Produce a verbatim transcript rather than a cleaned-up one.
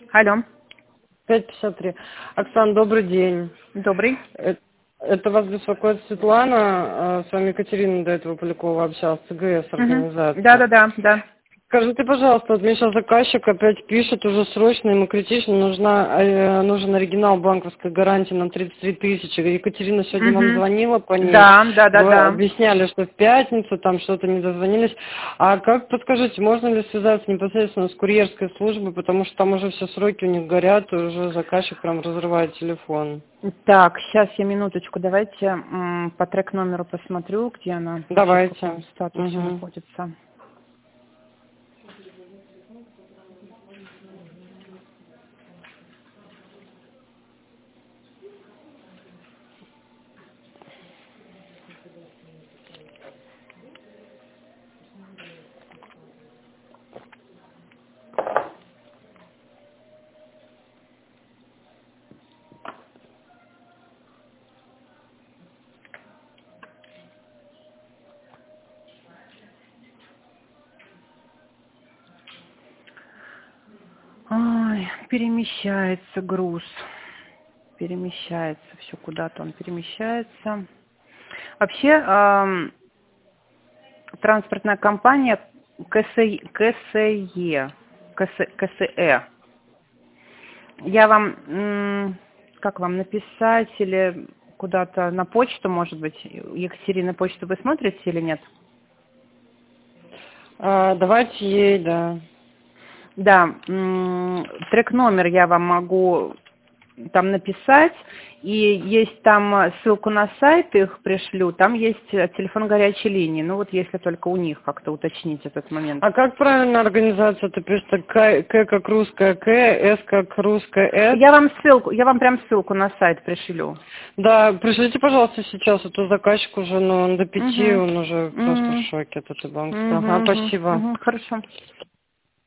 Алло. пять пятьдесят три. Оксана, добрый день. Добрый. Это, это вас беспокоит Светлана. а, С вами Екатерина до этого Полякова общалась, ЦГС организация. Да, да, да, да. Скажите, пожалуйста, вот мне сейчас заказчик опять пишет, уже срочно, ему критично, нужна, э, нужен оригинал банковской гарантии на тридцать три тысячи. Екатерина сегодня вам Мгм. звонила по ней. Да, да, да, Вы да. объясняли, что в пятницу там что-то не дозвонились. А как, подскажите, можно ли связаться непосредственно с курьерской службой, потому что там уже все сроки у них горят, и уже заказчик прям разрывает телефон. Так, сейчас я минуточку, давайте м, по трек-номеру посмотрю, где она, вообще в каком Давайте. статусе Угу. находится. Ой, перемещается груз. Перемещается, все куда-то он перемещается. Вообще, эм, транспортная компания КСЕ, КСЕ, КС- КСЭ. Я вам, м, как вам написать, или куда-то на почту, может быть, Екатерина, почту вы смотрите или нет? А, давайте ей, да. Да, м, трек-номер я вам могу там написать, и есть там ссылку на сайт, их пришлю, там есть телефон горячей линии, ну вот если только у них как-то уточнить этот момент. А как правильно организация? Это пишется К, К как русская К, С как русская С. Я вам ссылку, я вам прям ссылку на сайт пришлю. Да, пришлите, пожалуйста, сейчас. А то заказчик уже, ну, он до пяти, Угу. он уже просто в Угу. шоке от этой банковской. Угу. Ага, Угу. спасибо. Угу. Хорошо.